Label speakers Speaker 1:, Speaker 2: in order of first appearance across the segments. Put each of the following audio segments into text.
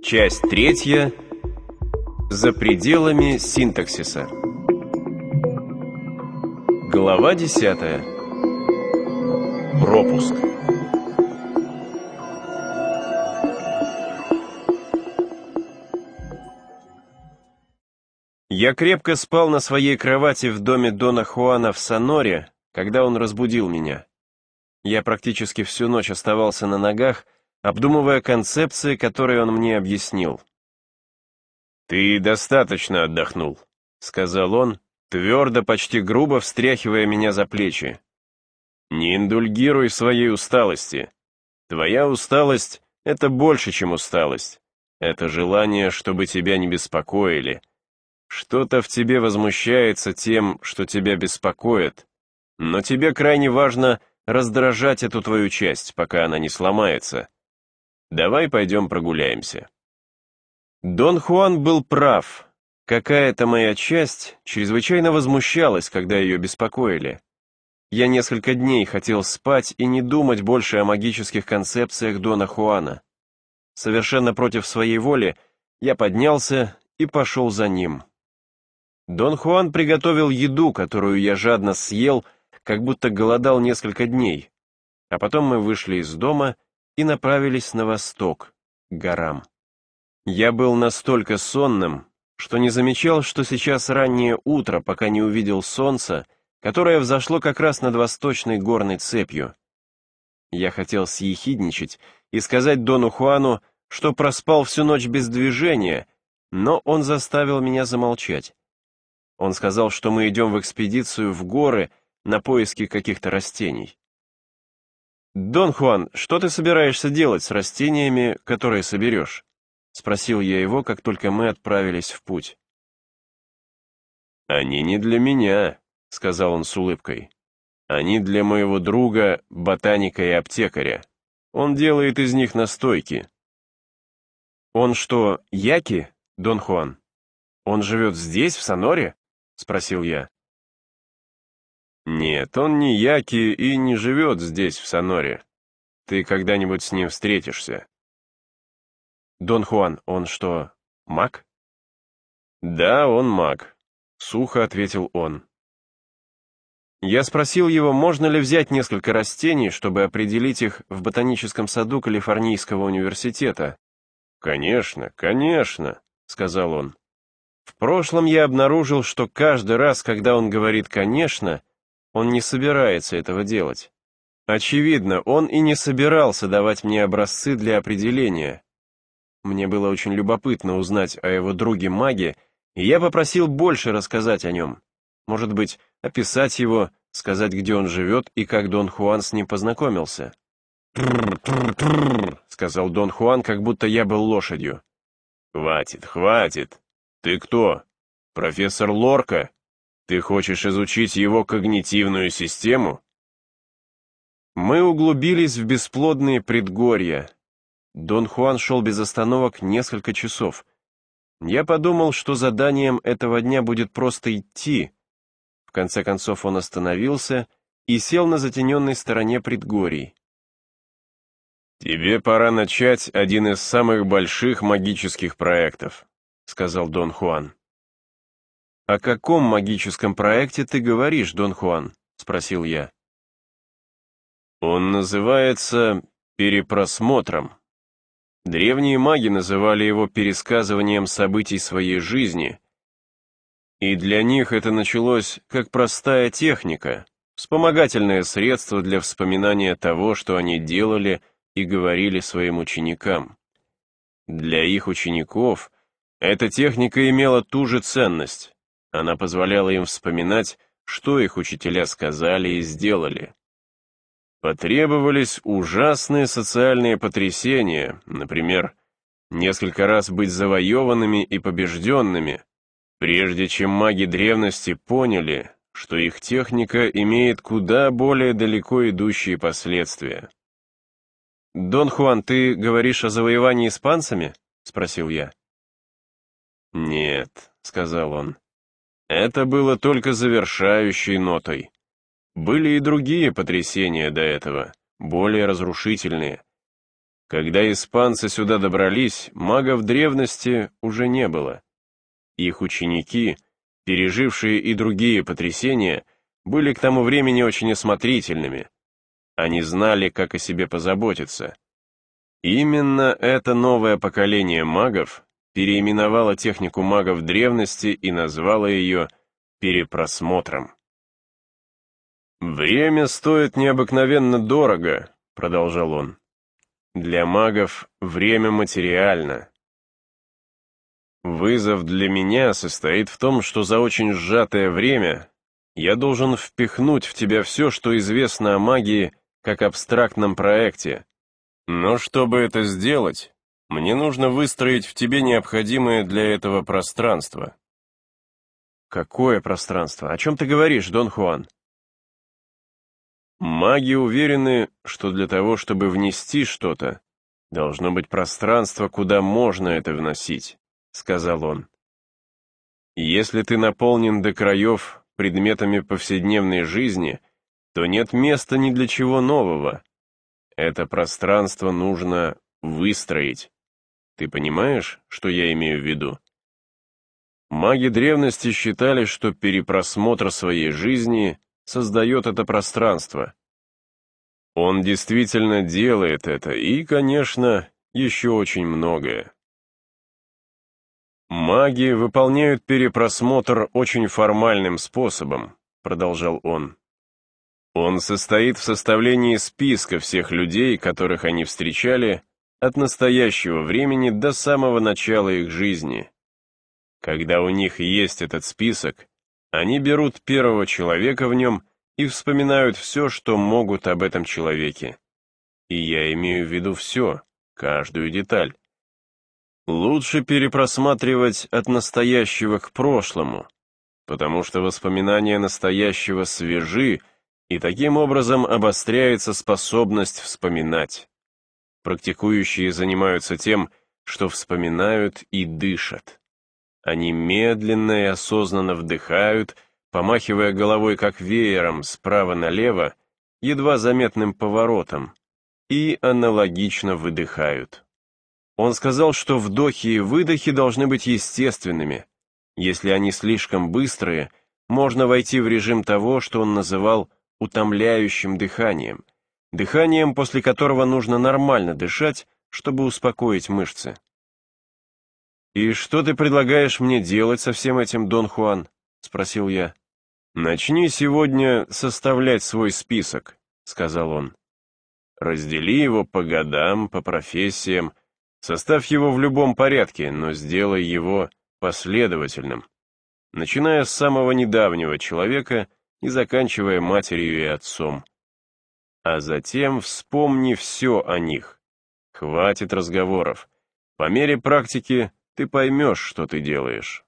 Speaker 1: Часть 3. За пределами синтаксиса. Глава 10. Пропуск. Я крепко спал на своей кровати в доме Дона Хуана в Соноре, когда он разбудил меня. Я практически всю ночь оставался на ногах, обдумывая концепции, которые он мне объяснил. «Ты достаточно отдохнул», — сказал он, твердо, почти грубо встряхивая меня за плечи. «Не индульгируй в своей усталости. Твоя усталость — это больше, чем усталость. Это желание, чтобы тебя не беспокоили. Что-то в тебе возмущается тем, что тебя беспокоит, но тебе крайне важно раздражать эту твою часть, пока она не сломается. Давай пойдем прогуляемся». Дон Хуан был прав. Какая-то моя часть чрезвычайно возмущалась, когда ее беспокоили. Я несколько дней хотел спать и не думать больше о магических концепциях Дона Хуана. Совершенно против своей воли я поднялся и пошел за ним. Дон Хуан приготовил еду, которую я жадно съел, как будто голодал несколько дней, а потом мы вышли из дома и направились на восток, к горам. Я был настолько сонным, что не замечал, что сейчас раннее утро, пока не увидел солнце, которое взошло как раз над восточной горной цепью. Я хотел съехидничать и сказать Дону Хуану, что проспал всю ночь без движения, но он заставил меня замолчать. Он сказал, что мы идем в экспедицию в горы на поиски каких-то растений. «Дон Хуан, что ты собираешься делать с растениями, которые соберешь?» — спросил я его, как только мы отправились в путь. «Они не для меня», — сказал он с улыбкой. «Они для моего друга, ботаника и аптекаря. Он делает из них настойки». «Он что, яки, Дон Хуан? Он живет здесь, в Соноре?» — спросил я. «Нет, он не яки и не живет здесь, в Соноре. Ты когда-нибудь с ним встретишься». «Дон Хуан, он что, маг?» «Да, он маг», — сухо ответил он. Я спросил его, можно ли взять несколько растений, чтобы определить их в ботаническом саду Калифорнийского университета. «Конечно, конечно», — сказал он. В прошлом я обнаружил, что каждый раз, когда он говорит «конечно», он не собирается этого делать. Очевидно, он и не собирался давать мне образцы для определения. Мне было очень любопытно узнать о его друге-маге, и я попросил больше рассказать о нем. Может быть, описать его, сказать, где он живет и как Дон Хуан с ним познакомился. «Тррр-тррр-тррр», — сказал Дон Хуан, как будто я был лошадью. «Хватит, хватит. Ты кто? Профессор Лорка? Ты хочешь изучить его когнитивную систему?» Мы углубились в бесплодные предгорья. Дон Хуан шел без остановок несколько часов. Я подумал, что заданием этого дня будет просто идти. В конце концов он остановился и сел на затененной стороне предгорий. «Тебе пора начать один из самых больших магических проектов», — сказал Дон Хуан. «О каком магическом проекте ты говоришь, Дон Хуан?» — спросил я. «Он называется перепросмотром. Древние маги называли его пересказыванием событий своей жизни, и для них это началось как простая техника, вспомогательное средство для вспоминания того, что они делали и говорили своим ученикам. Для их учеников эта техника имела ту же ценность. Она позволяла им вспоминать, что их учителя сказали и сделали. Потребовались ужасные социальные потрясения, например, несколько раз быть завоеванными и побежденными, прежде чем маги древности поняли, что их техника имеет куда более далеко идущие последствия. «Дон Хуан, ты говоришь о завоевании испанцами?» — спросил я. «Нет», — сказал он, — «это было только завершающей нотой. Были и другие потрясения до этого, более разрушительные. Когда испанцы сюда добрались, магов древности уже не было. Их ученики, пережившие и другие потрясения, были к тому времени очень осмотрительными. Они знали, как о себе позаботиться. Именно это новое поколение магов переименовало технику магов древности и назвало ее перепросмотром. «Время стоит необыкновенно дорого», — продолжал он. «Для магов время материально. Вызов для меня состоит в том, что за очень сжатое время я должен впихнуть в тебя все, что известно о магии, как абстрактном проекте. Но чтобы это сделать, мне нужно выстроить в тебе необходимое для этого пространство». «Какое пространство? О чем ты говоришь, Дон Хуан?» «Маги уверены, что для того, чтобы внести что-то, должно быть пространство, куда можно это вносить», — сказал он. «Если ты наполнен до краев предметами повседневной жизни, то нет места ни для чего нового. Это пространство нужно выстроить. Ты понимаешь, что я имею в виду?» Маги древности считали, что перепросмотр своей жизни создает это пространство. Он действительно делает это и, конечно, еще очень многое. «Маги выполняют перепросмотр очень формальным способом», — продолжал он. «Он состоит в составлении списка всех людей, которых они встречали, от настоящего времени до самого начала их жизни. Когда у них есть этот список, они берут первого человека в нем и вспоминают все, что могут об этом человеке. И я имею в виду все, каждую деталь. Лучше перепросматривать от настоящего к прошлому, потому что воспоминания настоящего свежи, и таким образом обостряется способность вспоминать. Практикующие занимаются тем, что вспоминают и дышат. Они медленно и осознанно вдыхают, помахивая головой как веером справа налево, едва заметным поворотом, и аналогично выдыхают. Он сказал, что вдохи и выдохи должны быть естественными. Если они слишком быстрые, можно войти в режим того, что он называл утомляющим дыханием, дыханием, после которого нужно нормально дышать, чтобы успокоить мышцы. «И что ты предлагаешь мне делать со всем этим, Дон Хуан?» — спросил я. «Начни сегодня составлять свой список», — сказал он. «Раздели его по годам, по профессиям, составь его в любом порядке, но сделай его последовательным, начиная с самого недавнего человека и заканчивая матерью и отцом. А затем вспомни все о них. Хватит разговоров. По мере практики ты поймешь, что ты делаешь».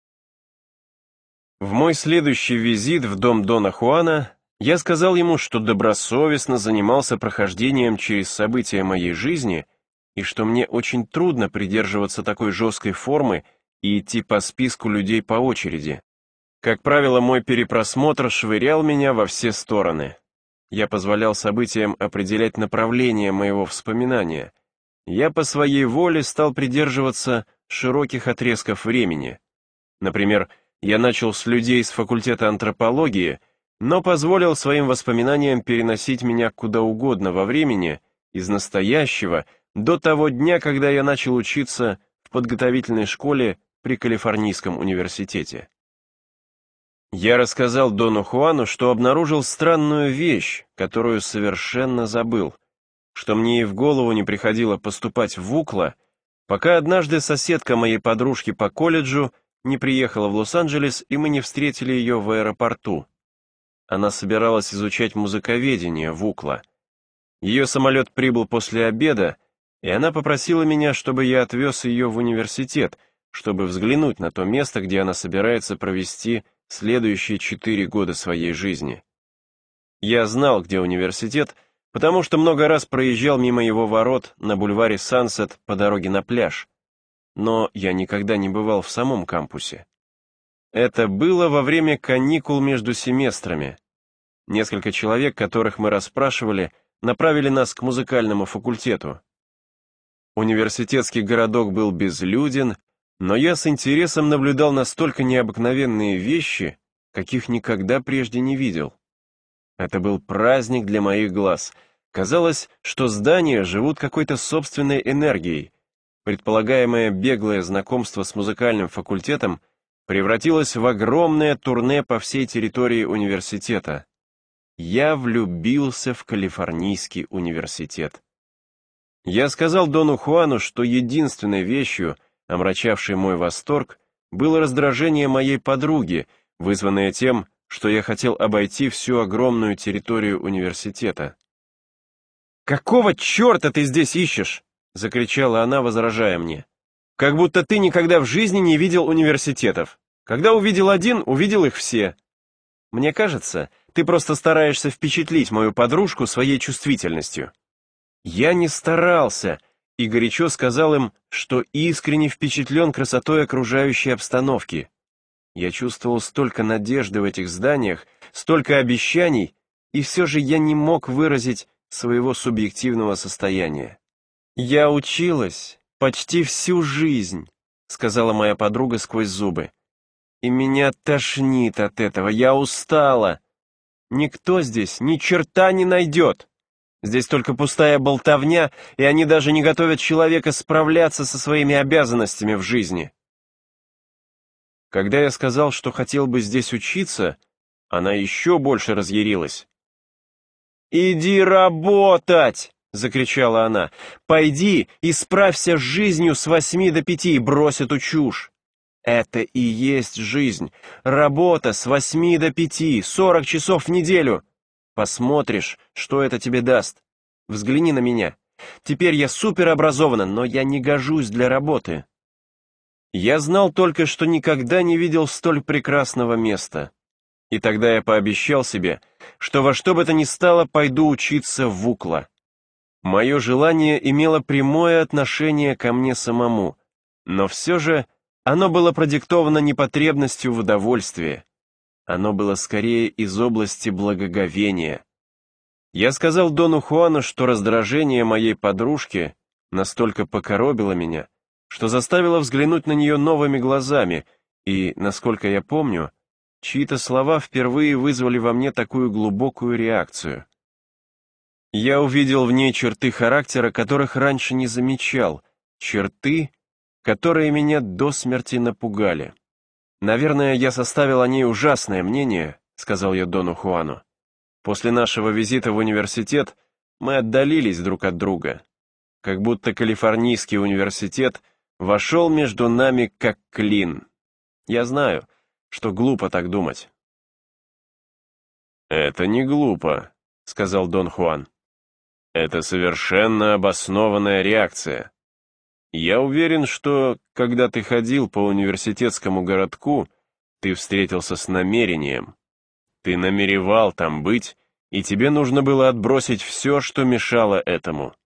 Speaker 1: В мой следующий визит в дом Дона Хуана я сказал ему, что добросовестно занимался прохождением через события моей жизни и что мне очень трудно придерживаться такой жесткой формы и идти по списку людей по очереди. Как правило, мой перепросмотр швырял меня во все стороны. Я позволял событиям определять направление моего вспоминания. Я по своей воле стал придерживаться широких отрезков времени. Например, я начал с людей с факультета антропологии, но позволил своим воспоминаниям переносить меня куда угодно во времени, из настоящего до того дня, когда я начал учиться в подготовительной школе при Калифорнийском университете. Я рассказал Дону Хуану, что обнаружил странную вещь, которую совершенно забыл, что мне и в голову не приходило поступать в УКЛА, пока однажды соседка моей подружки по колледжу не приехала в Лос-Анджелес, и мы не встретили ее в аэропорту. Она собиралась изучать музыковедение в УКЛА. Ее самолет прибыл после обеда, и она попросила меня, чтобы я отвез ее в университет, чтобы взглянуть на то место, где она собирается провести следующие 4 года своей жизни. Я знал, где университет, потому что много раз проезжал мимо его ворот на бульваре Сансет по дороге на пляж, но я никогда не бывал в самом кампусе. Это было во время каникул между семестрами. Несколько человек, которых мы расспрашивали, направили нас к музыкальному факультету. Университетский городок был безлюден, но я с интересом наблюдал настолько необыкновенные вещи, каких никогда прежде не видел. Это был праздник для моих глаз. Казалось, что здания живут какой-то собственной энергией. Предполагаемое беглое знакомство с музыкальным факультетом превратилось в огромное турне по всей территории университета. Я влюбился в Калифорнийский университет. Я сказал Дону Хуану, что единственной вещью, омрачавшей мой восторг, было раздражение моей подруги, вызванное тем, что я хотел обойти всю огромную территорию университета. «Какого черта ты здесь ищешь?» — закричала она, возражая мне. «Как будто ты никогда в жизни не видел университетов. Когда увидел один, увидел их все. Мне кажется, ты просто стараешься впечатлить мою подружку своей чувствительностью». Я не старался и горячо сказал им, что искренне впечатлен красотой окружающей обстановки. Я чувствовал столько надежды в этих зданиях, столько обещаний, и все же я не мог выразить своего субъективного состояния. «Я училась почти всю жизнь», — сказала моя подруга сквозь зубы. «И меня тошнит от этого, я устала. Никто здесь ни черта не найдет. Здесь только пустая болтовня, и они даже не готовят человека справляться со своими обязанностями в жизни». Когда я сказал, что хотел бы здесь учиться, она еще больше разъярилась. «Иди работать!» — закричала она. «Пойди и справься с жизнью с 8 до 5 и брось эту чушь. Это и есть жизнь. Работа с 8 до 5, 40 часов в неделю. Посмотришь, что это тебе даст. Взгляни на меня. Теперь я суперобразована, но я не гожусь для работы». Я знал только, что никогда не видел столь прекрасного места. И тогда я пообещал себе, что во что бы то ни стало пойду учиться в УКЛА. Мое желание имело прямое отношение ко мне самому, но все же оно было продиктовано не потребностью в удовольствии. Оно было скорее из области благоговения. Я сказал Дону Хуану, что раздражение моей подружки настолько покоробило меня, что заставило взглянуть на нее новыми глазами, и, насколько я помню, чьи-то слова впервые вызвали во мне такую глубокую реакцию. Я увидел в ней черты характера, которых раньше не замечал, черты, которые меня до смерти напугали. «Наверное, я составил о ней ужасное мнение», — сказал я Дону Хуану. «После нашего визита в университет мы отдалились друг от друга, как будто Калифорнийский университет вошел между нами как клин. Я знаю, что глупо так думать». «Это не глупо», — сказал Дон Хуан. «Это совершенно обоснованная реакция. Я уверен, что, когда ты ходил по университетскому городку, ты встретился с намерением. Ты намеревал там быть, и тебе нужно было отбросить все, что мешало этому».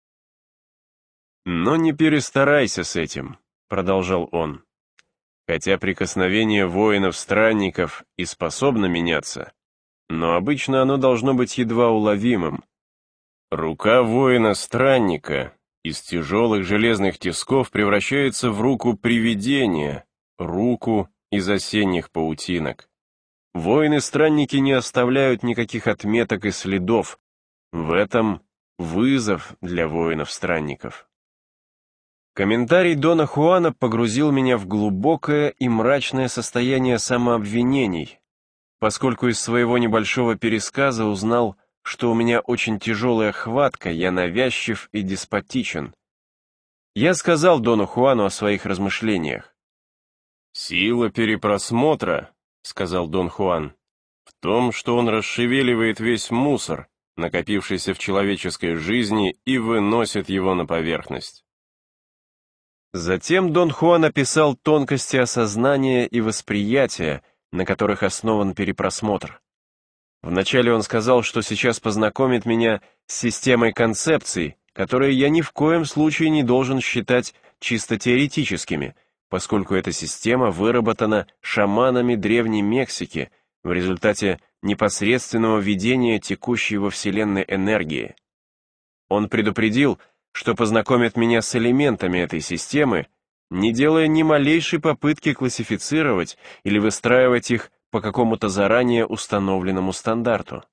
Speaker 1: «Но не перестарайся с этим», — продолжал он. «Хотя прикосновение воинов-странников и способно меняться, но обычно оно должно быть едва уловимым. Рука воина-странника из тяжелых железных тисков превращается в руку привидения, руку из осенних паутинок. Воины-странники не оставляют никаких отметок и следов. В этом вызов для воинов-странников». Комментарий Дона Хуана погрузил меня в глубокое и мрачное состояние самообвинений, поскольку из своего небольшого пересказа узнал, что у меня очень тяжелая хватка, я навязчив и деспотичен. Я сказал Дону Хуану о своих размышлениях. «Сила перепросмотра», — сказал Дон Хуан, — «в том, что он расшевеливает весь мусор, накопившийся в человеческой жизни, и выносит его на поверхность». Затем Дон Хуан описал тонкости осознания и восприятия, на которых основан перепросмотр. Вначале он сказал, что сейчас познакомит меня с системой концепций, которые я ни в коем случае не должен считать чисто теоретическими, поскольку эта система выработана шаманами Древней Мексики в результате непосредственного видения текущей во Вселенной энергии. Он предупредил, что познакомит меня с элементами этой системы, не делая ни малейшей попытки классифицировать или выстраивать их по какому-то заранее установленному стандарту.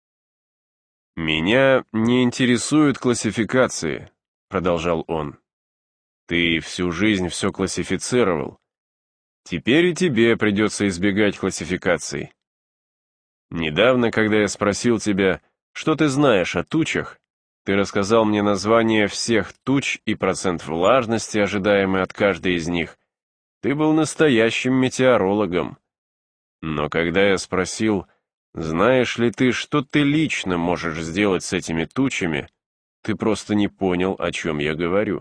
Speaker 1: «Меня не интересуют классификации», — продолжал он. «Ты всю жизнь все классифицировал. Теперь и тебе придется избегать классификаций. Недавно, когда я спросил тебя, что ты знаешь о тучах, ты рассказал мне название всех туч и процент влажности, ожидаемый от каждой из них. Ты был настоящим метеорологом. Но когда я спросил, знаешь ли ты, что ты лично можешь сделать с этими тучами, ты просто не понял, о чем я говорю.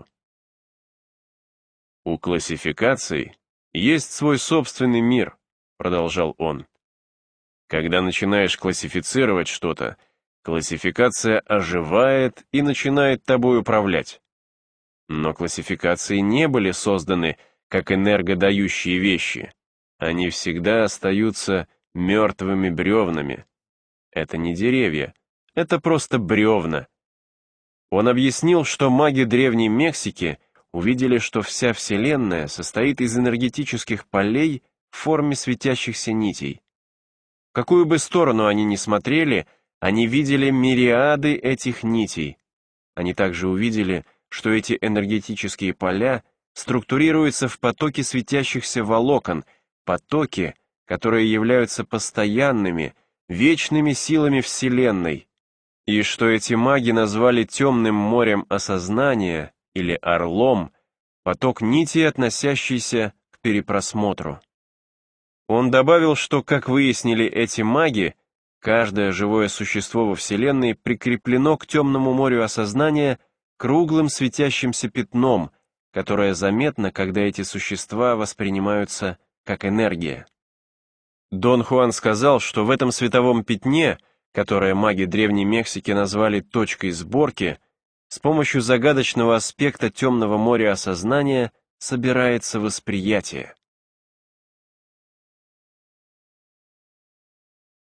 Speaker 1: У классификаций есть свой собственный мир, продолжал он. Когда начинаешь классифицировать что-то, классификация оживает и начинает тобой управлять. Но классификации не были созданы как энергодающие вещи. Они всегда остаются мертвыми бревнами. Это не деревья, это просто бревна. Он объяснил, что маги Древней Мексики увидели, что вся Вселенная состоит из энергетических полей в форме светящихся нитей. В какую бы сторону они ни смотрели, они видели мириады этих нитей. Они также увидели, что эти энергетические поля структурируются в потоки светящихся волокон, потоки, которые являются постоянными, вечными силами Вселенной, и что эти маги назвали темным морем осознания или орлом, поток нитей, относящийся к перепросмотру. Он добавил, что, как выяснили эти маги, каждое живое существо во Вселенной прикреплено к темному морю осознания круглым светящимся пятном, которое заметно, когда эти существа воспринимаются как энергия. Дон Хуан сказал, что в этом световом пятне, которое маги Древней Мексики назвали точкой сборки, с помощью загадочного аспекта темного моря осознания собирается восприятие.